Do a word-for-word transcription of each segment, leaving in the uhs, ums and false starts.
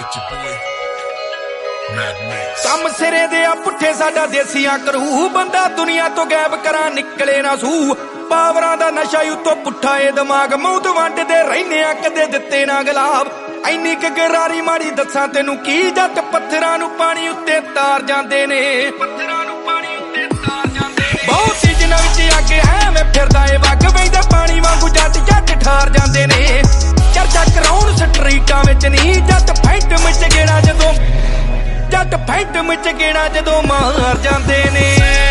ਕੰਮ ਸਿਰੇ ਦੇ ਆ ਪੁੱਠੇ ਸਾਡਾ ਦੇਸੀਆਂ ਕਰੂ ਬੰਦਾ ਦੁਨੀਆ ਤੋਂ ਗਾਇਬ ਕਰਾਂ ਨਿਕਲੇ ਨਾ ਸੂ ਪਾਵਰਾਂ ਦਾ ਨਸ਼ਾ ਉਤੋਂ ਪੁੱਠਾ ਏ ਦਿਮਾਗ ਮੌਤ ਵੰਡਦੇ ਰਹਿੰਦੇ ਆ ਕਦੇ ਦਿੱਤੇ ਨਾ ਗੁਲਾਬ ਐਨੀ ਕ ਗਰਾਰੀ ਮਾੜੀ ਦੱਸਾਂ ਤੈਨੂੰ ਕੀ ਜੱਟ ਪੱਥਰਾਂ ਨੂੰ ਪਾਣੀ ਉੱਤੇ ਤਾਰ ਜਾਂਦੇ ਨੇ ਪੱਥਰਾਂ ਨੂੰ ਪਾਣੀ ਉੱਤੇ ਤਾਰ ਜਾਂਦੇ ਨੇ ਬਹੁਤ ਸੀਜ਼ਨਾਂ ਵਿੱਚ ਅੱਗੇ ਐਵੇਂ ਫਿਰਦਾ ਏ ਵਗ ਵੈਂਦਾ ਪਾਣੀ ਵਾਂਗੂ ਜੱਟ ਜੱਟ ਠਾਰ ਜਾਂਦੇ ਨੇ ਚਰਚਾ ਕਰਾਉਣ ਸਟਰੀਟਾਂ ਵਿੱਚ ਨਹੀਂ ਜੱਟ ਫੈਂਟ ਵਿੱਚ ਗੇੜਾ ਜਦੋਂ ਜੱਟ ਫੈਂਟ ਵਿੱਚ ਗੇੜਾ ਜਦੋਂ ਮਾਰ ਜਾਂਦੇ ਨੇ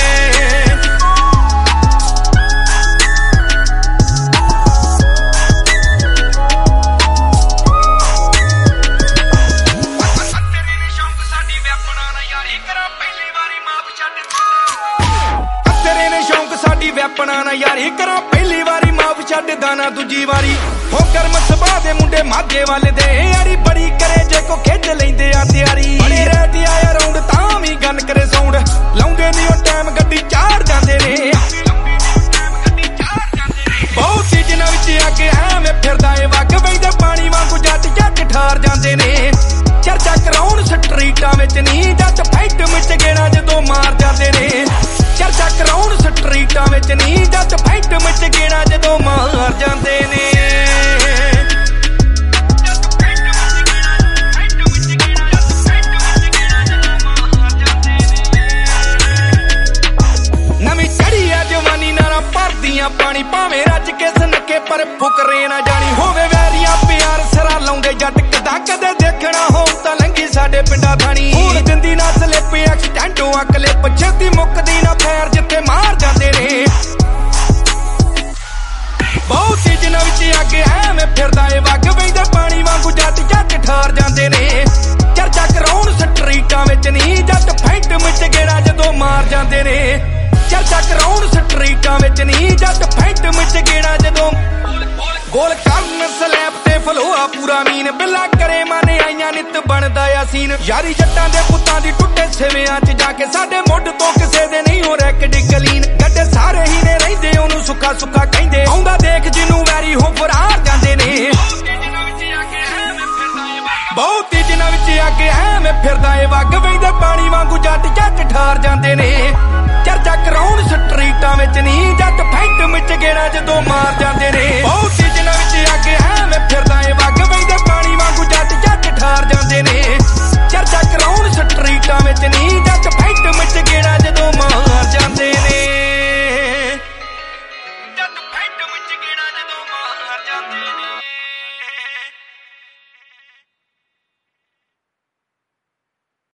ਵੈਪਣਾ ਨਾ ਯਾਰੀ ਕਰਾਂ ਪਹਿਲੀ ਵਾਰੀ ਮਾਫ ਛੱਡ ਦਾਣਾ ਦੂਜੀ ਵਾਰੀ ਹੋ ਕਰਮ ਸਭਾ ਦੇ ਮੁੰਡੇ ਮਾਝੇ ਵਾਲੇ ਦੇ ਯਾਰੀ ਬੜੀ ਕਰੇ ਜੇ ਕੋ ਖਿੱਚ ਲੈਂਦੇ ਆ ਤਿਆਰੀ ਬੜੇ ਰਹਿ ਆਇਆ ਰਾਉਂਡ ਤਾਂ ਵੀ ਗਨ ਕਰੇ ਸਾਊਂਡ ਲਾਉਂਦੇ ਨਹੀਂ ਉਹ ਟਾਈਮ ਗੱਡੀ ਚਾੜ ਜਾਂਦੇ ਨੇ ਬਹੁਤ ਸੀਜ਼ਨਾਂ ਵਿੱਚ ਅੱਗੇ ਐਵੇਂ ਫਿਰਦਾ ਏ ਵਗ ਵੈਂਦਾ ਪਾਣੀ ਵਾਂਗੂ ਜੱਟ ਜੱਟ ਠਾਰ ਜਾਂਦੇ ਨੇ ਚਰਚਾ ਕਰਾਉਣ ਸਟਰੀਟਾਂ ਵਿੱਚ ਨਹੀਂ ਜੱਟ ਫੈਂਟ ਵਿੱਚ ਗੇੜਾ ਜਦੋਂ ਮਾਰ ਜਾਂਦੇ ਨੇ ਚਰਚਾ ਕਰਾਉਣ ਸਟਰੀਟਾਂ ਵਿੱਚ ਨਹੀਂ ਜੱਟ ਫੈਂਟ ਵਿੱਚ ਗੇੜਾ ਜਦੋਂ ਮਾਰ ਜਾਂਦੇ ਨੇ ਨਵੀਂ ਚੜੀ ਆ ਜਵਾਨੀ ਨਾਲਾਂ ਭਰਦੀਆਂ ਪਾਣੀ ਭਾਵੇਂ ਰੱਜ ਕੇ ਸਨੱਕੇ ਪਰ ਫੁਕਰੇ ਨਾ ਜਾਣੀ ਹੋਵੇ ਵੈਰੀਆਂ ਪਿਆਰ ਸਿਰਾ ਲਾਉਂਦੇ ਜੱਟ ਕਦਾ ਕਦੇ ਦੇਖਣਾ ਹੋ ਤਾਂ ਲੰਗੀ ਸਾਡੇ ਪਿੰਡਾਂ ਥਾਣੀ ਹੁਣ ਦਿੰਦੀ ਨਾ ਸਲਿੱਪ ਐਕਸੀਡੈਂਟੋਂ ਅਕਲੇ ਛੇਤੀ ਮੁੱਕਦੀ ਨਾ ਫੈਰ ਜਿੱਥੇ ਮਾਰ ਜਾਂਦੇ ਨੇ ਬਹੁਤ ਸੀਜ਼ਨਾਂ ਵਿੱਚ ਅੱਗੇ ਐਵੇਂ ਫਿਰਦਾ ਏ ਵਗ ਵੈਂਦਾ ਪਾਣੀ ਵਾਂਗੂ ਜੱਟ ਜੱਟ ਠਾਰ ਜਾਂਦੇ ਨੇ ਚਰਚਾ ਕਰਾਉਣ ਸਟਰੀਟਾਂ ਵਿੱਚ ਨਹੀਂ ਜੱਟ ਫੈਂਟ ਵਿੱਚ ਗੇੜਾ ਜਦੋਂ ਮਾਰ ਜਾਂਦੇ ਨੇ ਚਰਚਾ ਕਰਾਉਣ ਸਟਰੀਟਾਂ ਵਿੱਚ ਨਹੀਂ ਜੱਟ ਫੈਂਟ ਵਿੱਚ ਗੇੜਾ ਜਦੋਂ ਗੋਲ ਕਰਨ ਸਲੈਬ ਤੇ ਫਲੋਆ ਪੂਰਾ ਮੀਨ ਬਿੱਲਾ ਕਰੇ ਮਾਨੇ ਆਈਆਂ ਨਿੱਤ ਬਣਦਾ ਆ ਸੀਨ ਯਾਰੀ ਜੱਟਾਂ ਦੇ ਪੁੱਤਾਂ ਦੀ ਟੁੱਟੇ ਸਿਵਿਆਂ 'ਚ ਜਾ ਕੇ ਸਾਡੇ ਮੁੱਢ ਤੋਂ ਕਿਸੇ ਦੇ ਨਹੀਂ ਹੋ ਰੈਕ ਡਿਕਲੀਨ ਗੱਡੇ ਸਾਰੇ ਹੀ ਨੇ ਰਹਿੰਦੇ ਉਹਨੂੰ ਸੁੱਖਾ ਸੁੱਖਾ ਕਹਿੰਦੇ ਆਉਂਦਾ ਦੇਖ ਜਿਹਨੂੰ ਵੈਰੀ ਹੋ ਫਰਾਰ ਜਾਂਦੇ ਨੇ ਬਹੁਤ ਦਿਨਾਂ ਵਿੱਚ ਅੱਗੇ ਐਵੇਂ ਫਿਰਦਾ ਏ ਵਗ ਵੈਂਦਾ ਪਾਣੀ ਵਾਂਗੂ ਜੱਟ ਜੱਟ ਠਾਰ ਜਾਂਦੇ ਨੇ ਚਰਚਾ ਕਰਾਉਣ ਸਟਰੀਟਾਂ ਵਿੱਚ ਨਹੀਂ ਜੱਟ ਫੈਂਟ ਵਿੱਚ ਗੇੜਾ ਜਦੋਂ ਮਾਰ ਜਾਂਦੇ ਨੇ ਬਹੁਤ ਦਿਨਾਂ ਵਿੱਚ ਅੱਗੇ ਐਵੇਂ ਫਿਰਦਾ ਏ ਵਗ ਵੈਂਦਾ ਪਾਣੀ ਵਾਂਗੂ ਜੱਟ ਜੱਟ ਠਾਰ ਜਾਂਦੇ ਨੇ ਚਰਚਾ ਕਰਾਉਣ ਸਟਰੀਟਾਂ ਵਿੱਚ ਨਹੀਂ